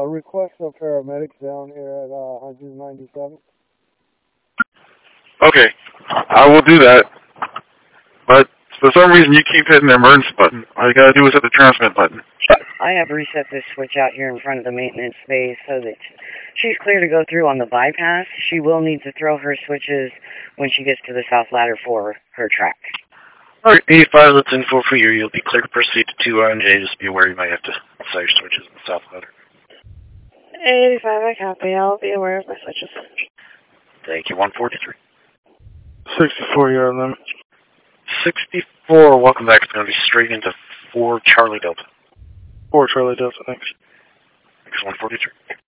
request a paramedic down here at 197. Okay, I will do that. But for some reason, you keep hitting the emergency button. All you gotta do is hit the transmit button. I have reset this switch out here in front of the maintenance bay so that she's clear to go through on the bypass. She will need to throw her switches when she gets to the south ladder for her track. Alright, 85, that's info for you. You'll be clear to proceed to 2 RNJ. Just be aware you might have to set your switches in the south ladder. 85, I copy. I'll be aware of my switches. Thank you, 143. 64 yard limit. 64, welcome back. It's going to be straight into 4 Charlie Delta. 4 Charlie Delta, thanks. Thanks, 143.